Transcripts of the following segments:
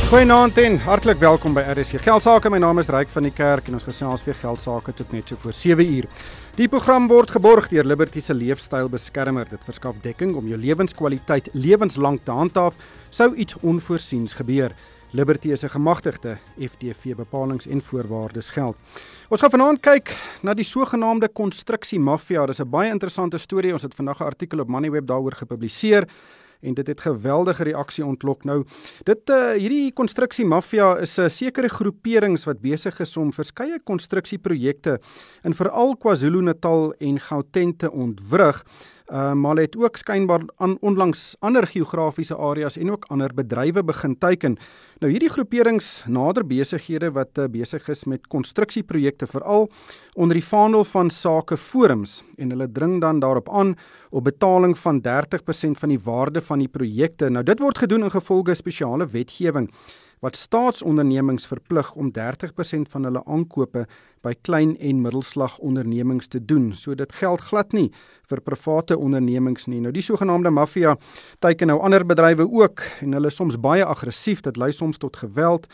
Goeienaand en hartlik welkom by RSC Geldsaake. My naam is Ryk van die Kerk en ons gesels weer geldsaake tot net so voor 7 uur. Die program word geborg deur Liberty se leefstylbeskermer. Dit verskaf dekking om jou lewenskwaliteit lewenslank te handhaaf sou iets onvoorsiens gebeur. Liberty is 'n gemagtigde FTV bepalings en voorwaardes geld. Ons gaan vanaand kyk na die sogenaamde konstruksiemafia. Dis 'n baie interessante storie. Ons het vandag 'n artikel op Moneyweb daaroor gepubliseer. En dit het geweldige reaksie ontlok. Nou, hierdie konstruksiemafia is 'n sekere groeperings wat besig is om verskeie konstruksieprojekte in veral KwaZulu-Natal en Gauteng te ontwrig. Maar hulle het ook skynbaar onlangs ander geografiese areas en ook ander bedrywe begin teiken. Nou hierdie groeperings nader besighede wat besig is met konstruksieprojekte veral onder die vaandel van sakeforums en hulle dring dan daarop aan op betaling van 30% van die waarde van die projekte. Nou dit word gedoen in gevolge spesiale wetgewing wat staatsondernemings verplig om 30% van hulle aankope by klein en middelslag ondernemings te doen. So dit geld glad nie vir private ondernemings nie. Nou die sogenaamde maffia teiken nou ander bedrywe ook en hulle is soms baie aggressief. Dit lei soms tot geweld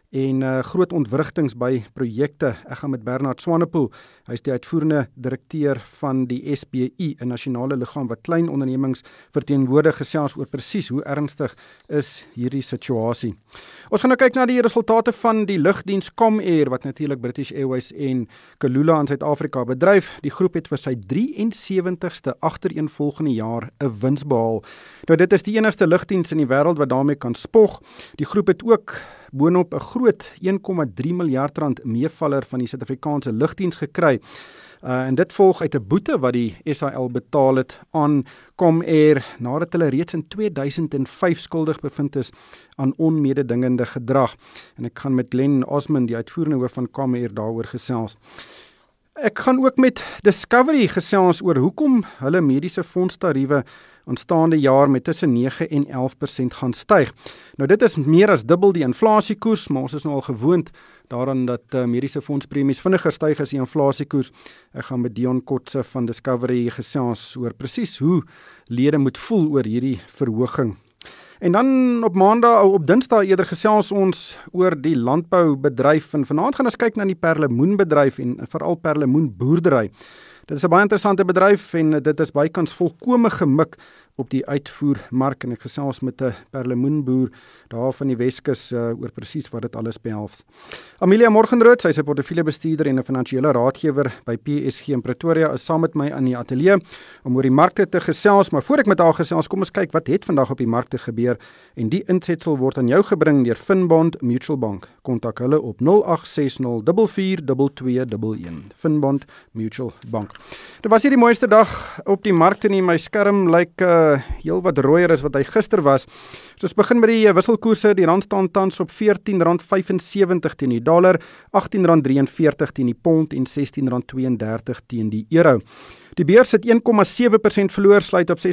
en groot ontwrigtings by projekte. Ek gaan met Bernard Swanepoel, hy is die uitvoerende direkteur van die SBI, 'n nasionale liggaam wat klein ondernemings verteenwoordig, gesels oor presies hoe ernstig is hierdie situasie. Ons gaan nou kyk na die resultate van die lugdiens Comair, wat natuurlik British Airways en Kulula in Suid-Afrika bedryf. Die groep het vir sy 73ste agtereenvolgende jaar 'n wins behaal. Nou dit is die enigste lugdiens in die wêreld wat daarmee kan spog. Die groep het ook boonop 'n groot 1,3 miljard rand meevaller van die Suid-Afrikaanse lugdiens gekry. En dit volg uit 'n boete wat die SAL betaal het aan Comair nadat hulle reeds in 2005 skuldig bevind is aan onmededingende gedrag. En ek gaan met Glenn Osmond, die uitvoerende hoof van Comair, daaroor gesels. Ek gaan ook met Discovery gesels oor hoekom hulle mediese fondstariewe aanstaande jaar met tussen 9 en 11% gaan styg. Nou dit is meer as dubbel die inflasiekoers, maar ons is nou al gewoond daaraan dat mediese fondspremies vinniger styg as die inflasiekoers. Ek gaan met Dion Kotse van Discovery gesels oor presies hoe lede moet voel oor hierdie verhoging. En dan op Dinsdag eerder gesels ons oor die landboubedryf en vanaand gaan ons kyk na die perlemoenbedryf en veral perlemoenboerdery. Dit is 'n baie interessante bedryf en dit is bykans volkome gemik op die uitvoermark en ek gesels met 'n perlemoenboer daar van die Weskus oor presies wat dit alles behels. Amelia Morgenrood, sy is 'n portefeuljebestuurder en 'n finansiële raadgewer by PSG in Pretoria, is saam met my in die ateljee om oor die markte te gesels, maar voor ek met haar gesels, kom ons kyk wat het vandag op die markte gebeur en die insetsel word aan jou gebring deur Finbond Mutual Bank. Kontak hulle op 0860 442211. Finbond Mutual Bank. Dit was hier die mooiste dag op die markte nie. My skerm lyk heel wat rooier as wat hy gister was. So ons begin met die wisselkoerse. Die rand staan tans op R14.75 teen die dollar, R18.43 teen die pond en R16.32 teen die euro. Die beurs het 1,7% verloor, sluit op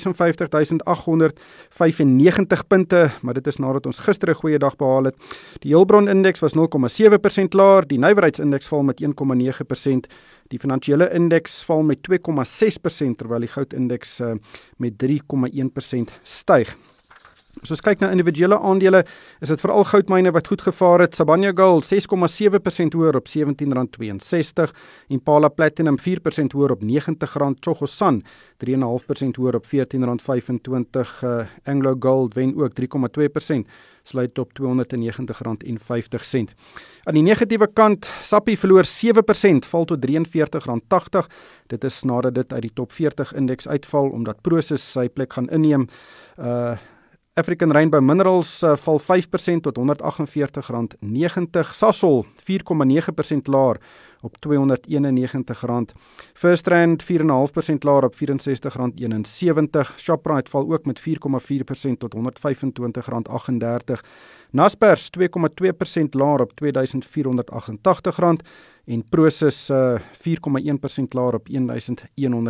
56.895 punte, maar dit is nadat ons gister 'n goeie dag behaal het. Die Hulbron-indeks was 0,7% laer, die nywerheidsindeks val met 1,9%, die finansiële indeks val met 2,6%, terwyl die goudindeks met 3,1% styg. As ons kyk na individuele aandele, is dit veral goudmyne wat goed gevaar het. Sibanye Gold 6,7% hoër op R17.62, Impala Platinum 4% hoër op R90, Tsogosan 3,5% hoër op R14.25, Anglo Gold wen ook 3,2%, sluit op R290.50. Aan die negatiewe kant, Sappi verloor 7%, val tot R43.80. Dit is nadat dit uit die top 40 indeks uitval, omdat Prosus sy plek gaan inneem. African Rainbow Minerals val 5% tot R148.90. Sasol 4,9% laer op R291. FirstRand 4,5% laer op R64.71. Shoprite val ook met 4,4% tot R125.38. Naspers 2,2% laer op R2.488 en Prosus 4,1% laer op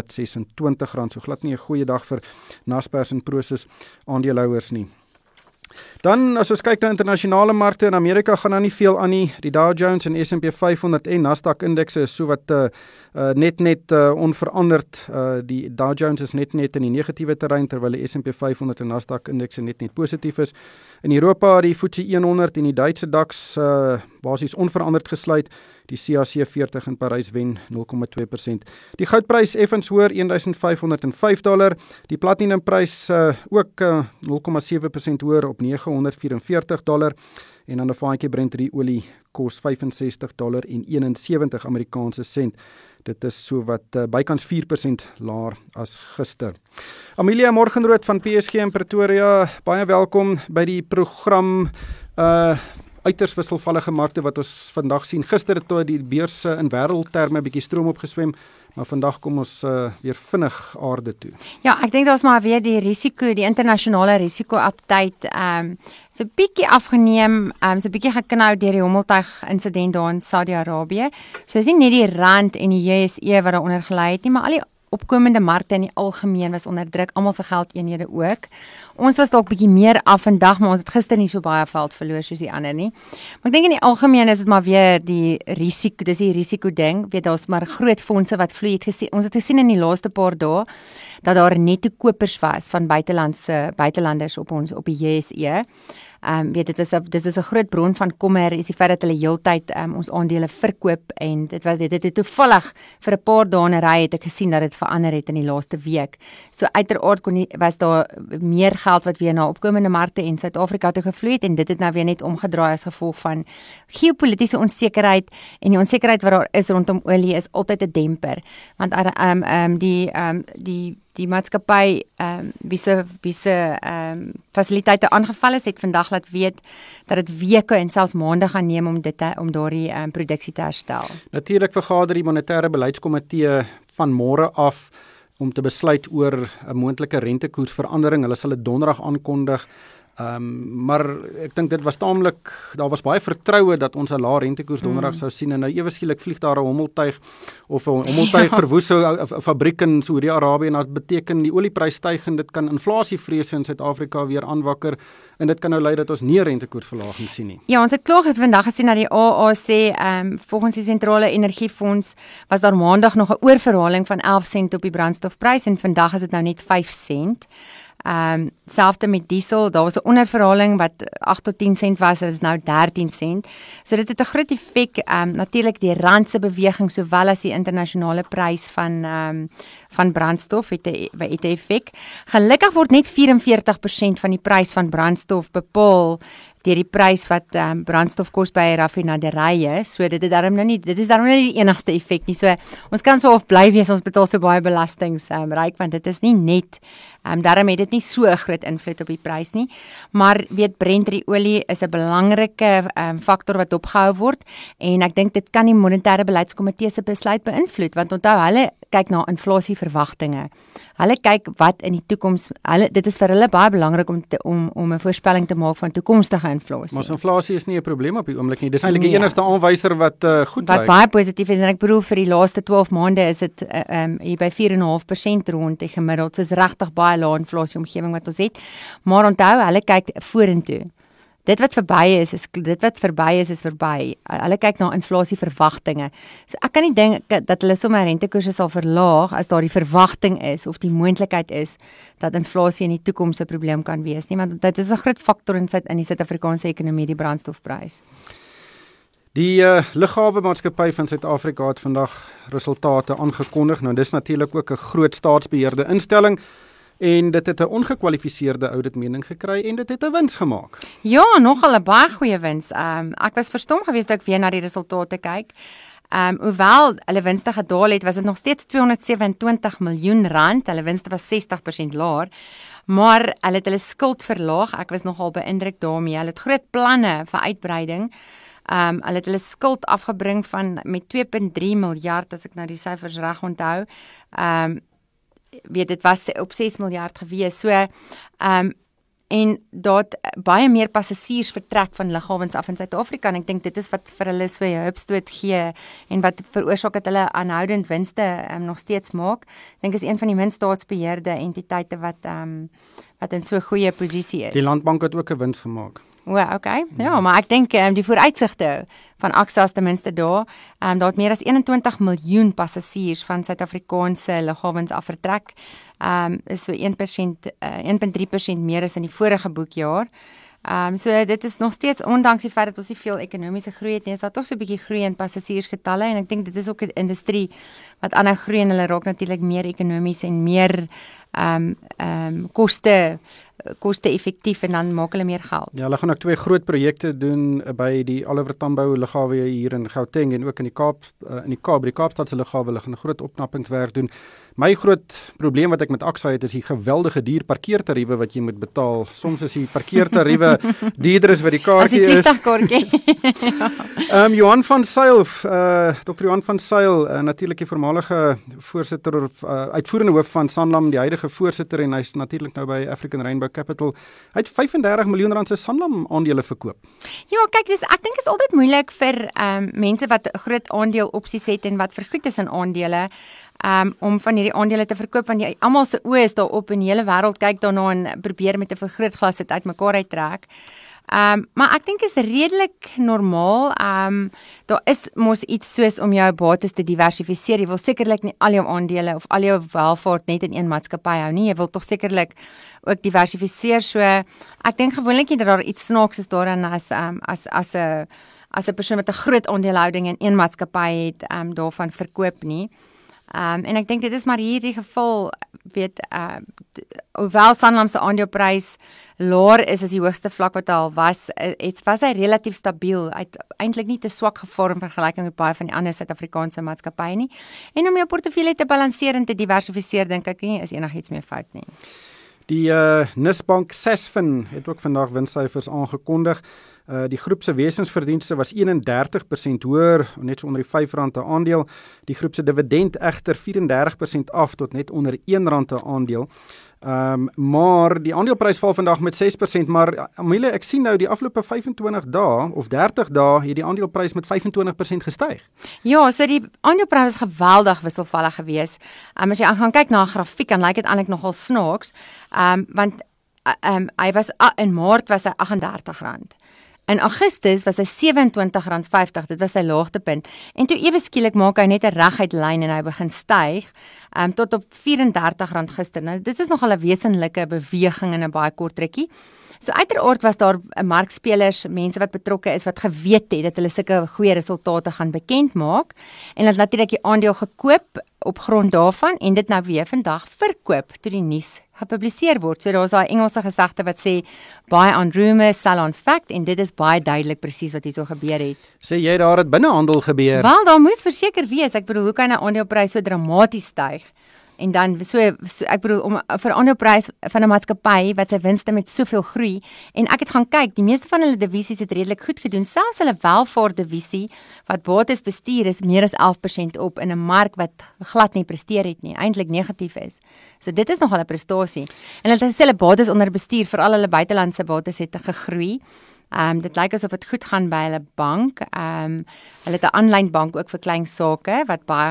R1.126. So glad nie 'n goeie dag vir Naspers en Prosus aandeelhouers nie. Dan as ons kyk na internasionale markte in Amerika gaan daar nie veel aan nie. Die Dow Jones en S&P 500 en Nasdaq indekse is so wat net onveranderd. Die Dow Jones is net in die negatiewe terrein terwyl die S&P 500 en Nasdaq indekse net positief is. In Europa die FTSE 100 en die Duitse DAX basies onveranderd gesluit. Die CAC 40 in Parys wen 0,2%. Die goudprys effens hoër $1,505. Die platinumprys ook 0,7% hoër op $944. En dan 'n vaatjie Brent olie kos $65.71 Amerikaanse sent. Dit is so wat bykans 4% laer as gister. Amelia Morgenrood van PSG in Pretoria, baie welkom by die program. Uiters wisselvallige markte wat ons vandag sien. Gister het die beurs in wêreldterme 'n bietjie stroom opgeswem, maar vandag kom ons weer vinnig aarde toe. Ja, ek dink daar's maar weer die internasionale risiko-update so 'n bietjie afgeneem, so 'n bietjie geknou deur die hommeltuig insident daar in Saudi-Arabië. So is nie net die rand en die JSE wat daaronder gelei het nie, maar al die opkomende markte in die algemeen was onder druk, almal se geldeenhede ook. Ons was dalk bietjie meer af vandag, maar ons het gister nie so baie veld verloor soos die ander nie. Maar ek dink in die algemeen is dit maar weer die risiko, dis die risiko ding. Weet daar's maar groot fondse wat vloei. Ons het gesien in die laaste paar dae dat daar netto kopers was van buitelanders op die JSE. Weet dit is 'n groot bron van kommer is die feit dat hulle heeltyd ons aandele verkoop en dit het toevallig vir 'n paar dae in 'n ry het ek gesien dat dit verander het in die laaste week. So uiteraard was daar meer geld wat weer na opkomende markte en Suid-Afrika toe gevloei het en dit het nou weer net omgedraai as gevolg van geopolitiese onsekerheid en die onsekerheid wat daar is rondom olie is altyd 'n demper want die maatskappy wie se fasiliteite aangeval is, het vandag laat weet dat dit weke en selfs maande gaan neem om daardie produksie te herstel. Natuurlik vergader die monetêre beleidskomitee van môre af om te besluit oor 'n moontlike rentekoersverandering. Hulle sal dit donderdag aankondig. Maar ek dink dit was daar was baie vertroue dat ons 'n lae rentekoers donderdag sou sien en nou ewe skielik vlieg daar 'n hommeltuig verwoes 'n fabriek in Saudi-Arabië en dit beteken die olieprys styg en dit kan inflasievrese in Suid-Afrika weer aanwakker en dit kan nou lei dat ons nie rentekoersverlaging sien nie. Ja, ons het klaar vandag gesien dat die AA sê volgens die sentrale energiefonds was daar maandag nog 'n oorverhaling van 11 sent op die brandstofprys en vandag is dit nou net 5 sent. Selfde met diesel, daar was 'n onderverhaling wat 8 tot 10 sent was, dit is nou 13 sent. So dit het 'n groot effek, natuurlik die rand se beweging sowel as die internasionale prys van brandstof het 'n effek. Gelukkig word net 44% van die prys van brandstof bepaal deur die prys wat brandstof kos by raffinaderye. So dit is daarom nou nie die enigste effek nie. So ons kan so of bly wees ons betaal so baie belastings ryk want dit is nie net daarom het dit nie so 'n groot invloed op die prys nie. Maar weet Brent olie is 'n belangrike faktor wat opgehou word en ek dink dit kan die monetêre beleidskomitee se besluit beïnvloed want onthou hulle kyk na inflasieverwagtinge. Hulle kyk wat in die toekoms, dit is vir hulle baie belangrik om 'n voorspelling te maak van toekomstige inflasie. Maar inflasie is nie 'n probleem op die oomblik nie. Dis eintlik die enigste aanwyser wat goed lyk. Wat baie positief is en ek bedoel vir die laaste 12 maande is dit hier by 4,5% rond die gemiddeld. So is regtig baie lae inflasie omgewing wat ons het. Maar onthou, hulle kyk vorentoe. Dit wat verby is verby. Hulle kyk na inflasieverwagtinge. So ek kan nie dink dat hulle sommer rentekoerse sal verlaag as daar die verwagting is of die moontlikheid is dat inflasie in die toekoms 'n probleem kan wees nie, want dit is 'n groot faktor in die Suid-Afrikaanse ekonomie, die brandstofprys. Die Lughawe-maatskappy van Suid-Afrika het vandag resultate aangekondig. Nou dis natuurlik ook 'n groot staatsbeheerde instelling. En dit het 'n ongekwalifiseerde auditmening gekry en dit het 'n wins gemaak. Ja, nogal 'n baie goeie wins. Ek was verstom geweest dat ek weer na die resultate kyk. Hoewel hulle winste gedaal het, was dit nog steeds R227 miljoen. Hulle winste was 60% laer. Maar hulle het hulle skuld verlaag. Ek was nogal beïndruk daarmee. Hulle het groot planne vir uitbreiding. Hulle het hulle skuld afgebring met 2.3 miljard as ek nou die syfers reg onthou. Weet dit was op 6 miljard gewees. So en daar baie meer passasiers vertrek van lughawens af in Suid-Afrika en ek dink dit is wat vir hulle so 'n hupstoot gee en wat veroorsaak dat hulle aanhoudend winste nog steeds maak. Ek dink is een van die min staatsbeheerde entiteite wat in so 'n goeie posisie is. Die Landbank het ook 'n wins gemaak. Okay. Ja, maar ek dink die vooruitsigte van Axa is ten minste daar. Daar het meer as 21 miljoen passasiers van Suid-Afrikaanse lughawens af vertrek. Is so 1.3% meer as in die vorige boekjaar. So dit is nog steeds, ondanks die feit dat ons nie veel ekonomiese groei het nie, is daar tog so 'n bietjie groei in passasiersgetalle en ek dink dit is ook 'n industrie wat aanhou groei en hulle raak natuurlik meer ekonomies en meer koste-effektief en dan maak hulle meer geld. Ja, hulle gaan ook 2 groot projekte doen by die Oliver Tambo lughawe hier in Gauteng en ook in die Kaapstadse lughawe. Hulle gaan 'n groot opknappingswerk doen. My groot probleem wat ek met Axa het is die geweldige duur parkeertariewe wat jy moet betaal. Soms is die parkeertariewe duurder as wat die kaartjie is. As die vliegtuigkaartjie. Johan van Sail, Dr. Johan van Sail, natuurlik die voormalige voorsitter uitvoerende hoof van Sanlam, die huidige voorsitter en hy's natuurlik nou by African Rainbow Capital. Hy het 35 miljoen rand se Sanlam aandele verkoop. Ja, kyk, ek dink is altyd moeilik vir mense wat groot aandeel opsies het en wat vergoed is in aandele. Om van hierdie aandele te verkoop, want almal se oë is daarop en die hele wêreld kyk daarna en probeer met 'n vergrootglas dit uitmekaar uittrek. Maar ek dink is redelik normaal. Daar is mos iets soos om jou bates te diversifiseer. Jy wil sekerlik nie al jou aandele of al jou welvaart net in een maatskappy hou nie. Jy wil tog sekerlik ook diversifiseer. So ek dink gewoonlik dat daar iets snaaks is daarin as 'n persoon wat 'n groot aandelehouding in een maatskappy het, daarvan verkoop nie. En ek dink dit is maar hierdie geval, hoewel Sanlam se aandeleprys laer is as die hoogste vlak wat al was hy relatief stabiel, eintlik nie te swak gevaar in vergelyking met baie van die ander Suid-Afrikaanse maatskappye nie. En om jou portefeulje te balanseer en te diversifiseer, dink ek nie is enigiets meer fout nie. Die Nisbank Sasfin het ook vandag winssyfers aangekondig. Die groep se wesensverdienste was 31% hoër, net so onder die R5 'n aandeel. Die groep se dividend egter 34% af tot net onder R1 'n aandeel. Maar die aandeleprys val vandag met 6%, maar Amelie, ek sien nou die afgelope 25 dae of 30 dae het die aandeleprys met 25% gestyg. Ja, so die aandeleprys was geweldig wisselvallig geweest. As jy gaan kyk na 'n grafiek, dan lyk dit eintlik nogal snaaks. Want hy was in Maart was hy R38. In Augustus was hy R27.50, dit was sy laagtepunt. En toe ewe skielik maak hy net 'n reguit lyn en hy begin styg tot op R34 gister. Nou dit is nogal 'n wesenlike beweging in 'n baie kort rukkie. So uiteraard was daar markspelers, mense wat betrokke is wat geweet het dat hulle sulke goeie resultate gaan bekend maak en dat natuurlik die aandeel gekoop op grond daarvan en dit nou weer vandag verkoop toe die nuus gepubliseer word. So daar's daai Engelse gesegde wat sê buy on rumor, sell on fact en dit is baie duidelik presies wat hier so gebeur het. Sê jy daar het binnehandel gebeur? Wel, daar moes verseker wees. Ek bedoel, hoe kan 'n aandeleprys so dramaties styg? En dan so ek bedoel om vir 'n aandeleprys van 'n maatskappy wat sy winste met soveel groei en ek het gaan kyk, die meeste van hulle divisies het redelik goed gedoen. Selfs hulle welvaart divisie wat bates bestuur is meer as 11% op in 'n mark wat glad nie presteer het nie, eintlik negatief is. So dit is nogal 'n prestasie. En hulle het hulle bates onder bestuur vir al hulle buitelandse bates het gegroei. Dit lyk asof dit goed gaan by hulle bank. Hulle het 'n aanlyn bank ook vir klein sake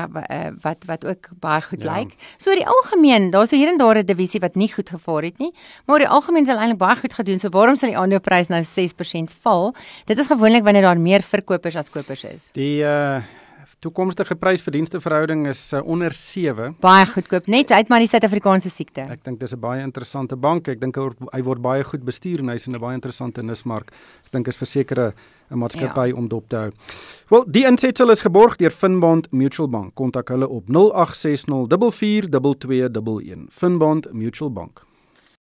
wat ook baie goed lyk. So oor die algemeen, daar's so hier en daar 'n divisie wat nie goed gevaar het nie, maar oor die algemeen het hulle eintlik baie goed gedoen. So waarom sal die aandeleprys nou 6% val? Dit is gewoonlik wanneer daar meer verkopers as kopers is. Die toekomstige prys-verdienste verhouding is onder 7. Baie goedkoop, net uit maar die Suid-Afrikaanse siekte. Ek dink dis 'n baie interessante bank. Ek dink hy word baie goed bestuur en hy's in 'n baie interessante nismark. Ek dink is verseker 'n maatskappy om dop te hou. Wel, die insetsel is geborg deur Finbond Mutual Bank. Kontak hulle op 0860 442211. Finbond Mutual Bank.